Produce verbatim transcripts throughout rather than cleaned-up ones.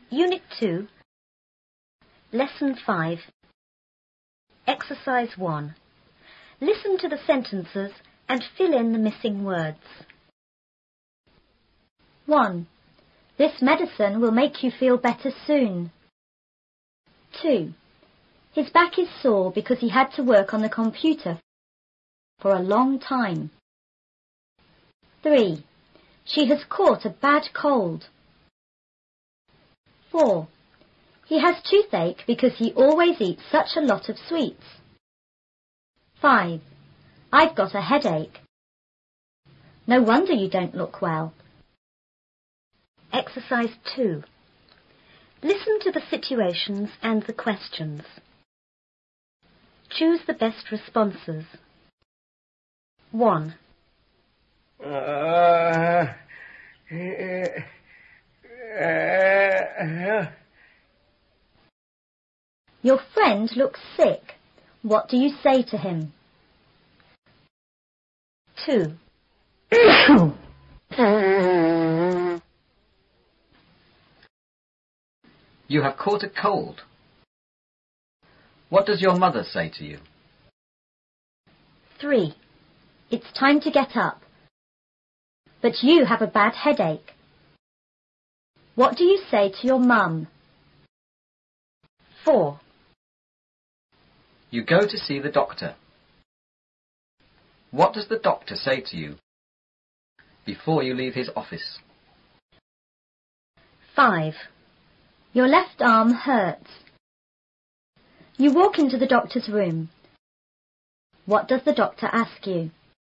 Unit two, Lesson five, Exercise one. Listen to the sentences and fill in the missing words. one. This medicine will make you feel better soon. two. His back is sore because he had to work on the computer for a long time. three. She has caught a bad cold. four. He has toothache because he always eats such a lot of sweets. five. I've got a headache. No wonder you don't look well. Exercise two. Listen to the situations and the questions. Choose the best responses. one. Uh, uh, uh, Your friend looks sick. What do you say to him? two. You have caught a cold. What does your mother say to you? three. It's time to get up. But you have a bad headache. What do you say to your mum? four. You go to see the doctor. What does the doctor say to you before you leave his office? five. Your left arm hurts. You walk into the doctor's room. What does the doctor ask you?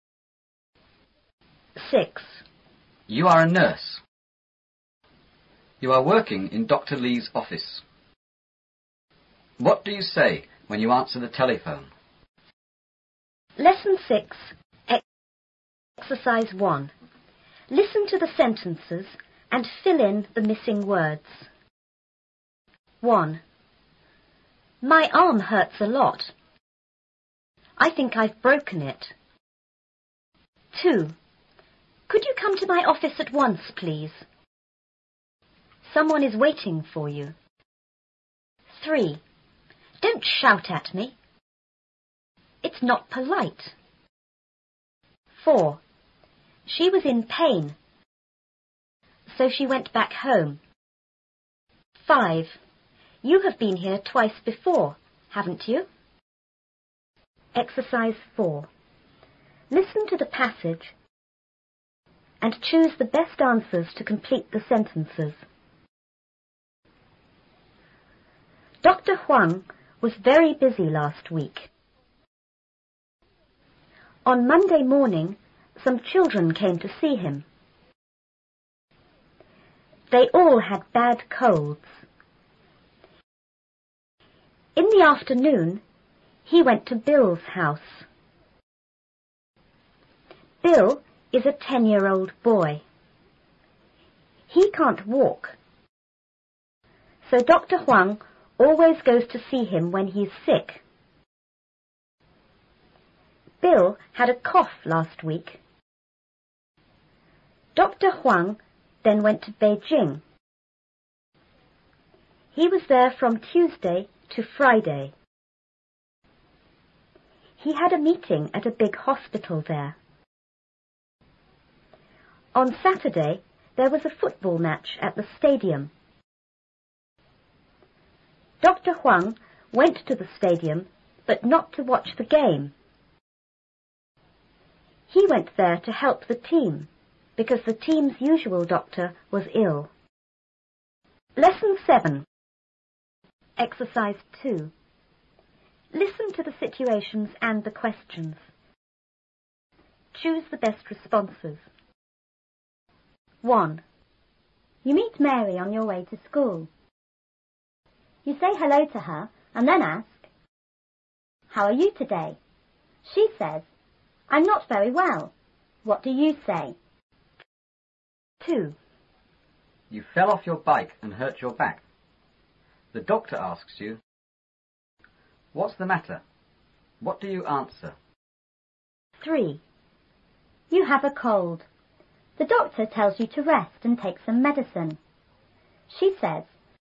six. You are a nurse. You are working in Doctor Lee's office. What do you say when you answer the telephone? Lesson six, Exercise one. Listen to the sentences and fill in the missing words. one. My arm hurts a lot. I think I've broken it. two. Could you come to my office at once, please? Someone is waiting for you. three. Don't shout at me. It's not polite. four. She was in pain, so she went back home. five. You have been here twice before, haven't you? Exercise four. Listen to the passage and choose the best answers to complete the sentences. Doctor Huang was very busy last week. On Monday morning, some children came to see him. They all had bad colds. In the afternoon, he went to Bill's house. Bill is a ten-year-old boy. He can't walk, so Doctor Huang always goes to see him when he's sick. Bill had a cough last week. Doctor Huang then went to Beijing. He was there from Tuesday to Friday. He had a meeting at a big hospital there. On Saturday, there was a football match at the stadium. Doctor Huang went to the stadium, but not to watch the game. He went there to help the team, because the team's usual doctor was ill. Lesson seven. Exercise two. Listen to the situations and the questions. Choose the best responses. one. You meet Mary on your way to school. You say hello to her and then ask, "How are you today?" She says, "I'm not very well." What do you say? two. You fell off your bike and hurt your back. The doctor asks you, "What's the matter?" What do you answer? three. You have a cold. The doctor tells you to rest and take some medicine. She says,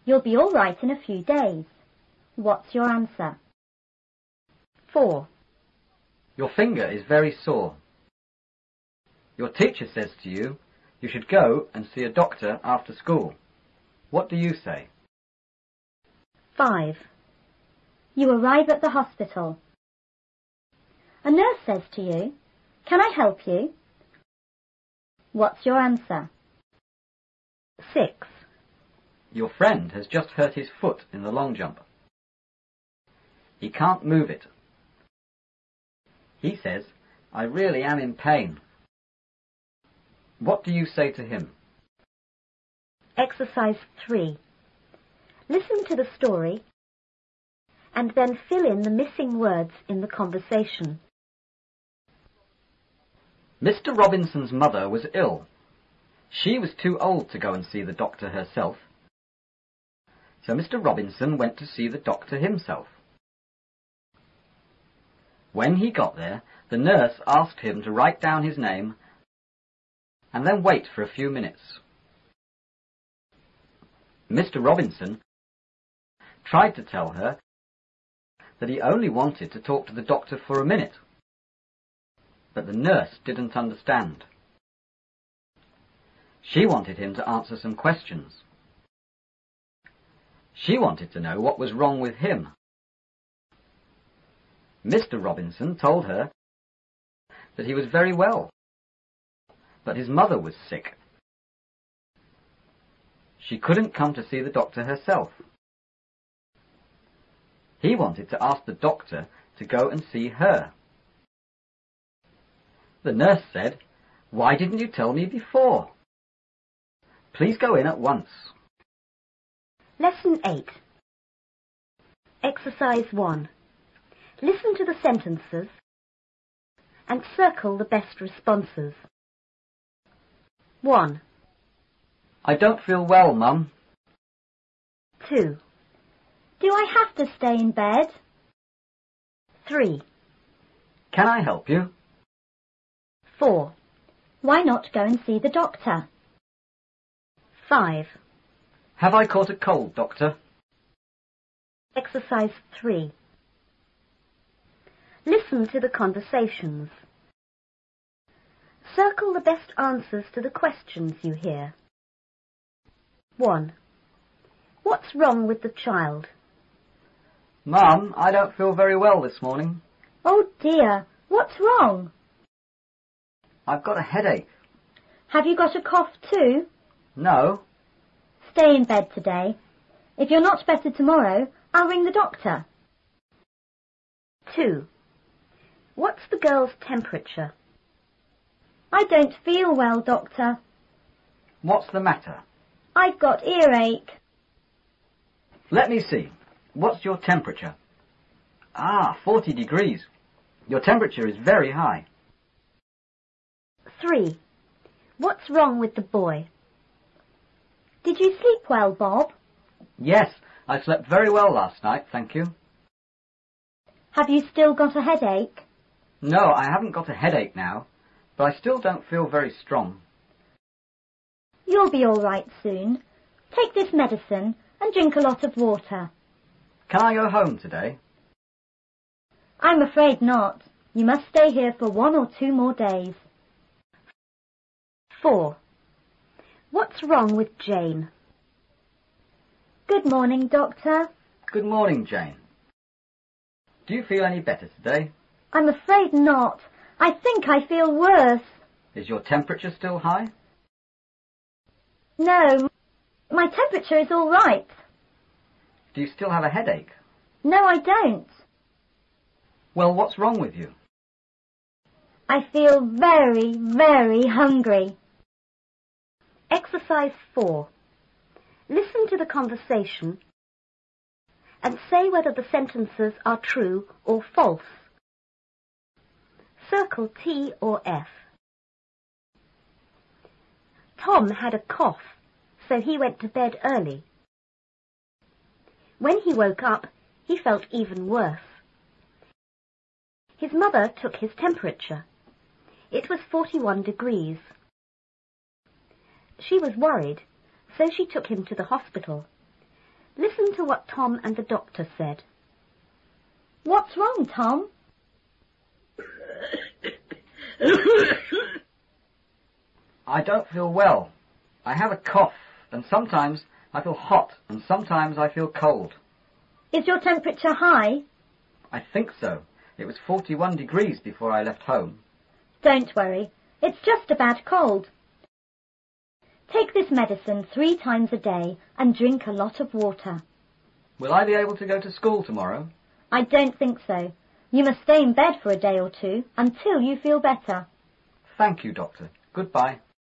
You'll be all right in a few days. What's your answer? Four. Your finger is very sore. Your teacher says to you, you should go and see a doctor after school. What do you say? Five. You arrive at the hospital. A nurse says to you, "Can I help you?" What's your answer? Six. Your friend has just hurt his foot in the long jump. He can't move it. He says, "I really am in pain." What do you say to him? Exercise three. Listen to the story and then fill in the missing words in the conversation. Mister Robinson's mother was ill. She was too old to go and see the doctor herself. So Mister Robinson went to see the doctor himself. When he got there, the nurse asked him to write down his name and then wait for a few minutes. Mister Robinson tried to tell her that he only wanted to talk to the doctor for a minute, but the nurse didn't understand. She wanted him to answer some questions. She wanted to know what was wrong with him. Mister Robinson told her that he was very well, but his mother was sick. She couldn't come to see the doctor herself. He wanted to ask the doctor to go and see her. The nurse said, "Why didn't you tell me before? Please go in at once." Lesson eight. Exercise one. Listen to the sentences and circle the best responses. One. I don't feel well, Mum. Two. Do I have to stay in bed? Three. Can I help you? Four. Why not go and see the doctor? Five. Have I caught a cold, Doctor? Exercise three. Listen to the conversations. Circle the best answers to the questions you hear. One. What's wrong with the child? Mum, I don't feel very well this morning. Oh dear, what's wrong? I've got a headache. Have you got a cough too? No. Stay in bed today. If you're not better tomorrow, I'll ring the doctor. Two. What's the girl's temperature? I don't feel well, doctor. What's the matter? I've got earache. Let me see. What's your temperature? Ah, forty degrees. Your temperature is very high. Three. What's wrong with the boy? Did you sleep well, Bob? Yes, I slept very well last night, thank you. Have you still got a headache? No, I haven't got a headache now, but I still don't feel very strong. You'll be all right soon. Take this medicine and drink a lot of water. Can I go home today? I'm afraid not. You must stay here for one or two more days. Four. What's wrong with Jane? Good morning, Doctor. Good morning, Jane. Do you feel any better today? I'm afraid not. I think I feel worse. Is your temperature still high? No, my temperature is all right. Do you still have a headache? No, I don't. Well, what's wrong with you? I feel very, very hungry. Exercise four. Listen to the conversation and say whether the sentences are true or false. Circle T or F. Tom had a cough, so he went to bed early. When he woke up, he felt even worse. His mother took his temperature. It was forty-one degrees. She was worried, so she took him to the hospital. Listen to what Tom and the doctor said. What's wrong, Tom? I don't feel well. I have a cough, and sometimes I feel hot, and sometimes I feel cold. Is your temperature high? I think so. It was forty-one degrees before I left home. Don't worry. It's just a bad cold. Take this medicine three times a day and drink a lot of water. Will I be able to go to school tomorrow? I don't think so. You must stay in bed for a day or two until you feel better. Thank you, Doctor. Goodbye.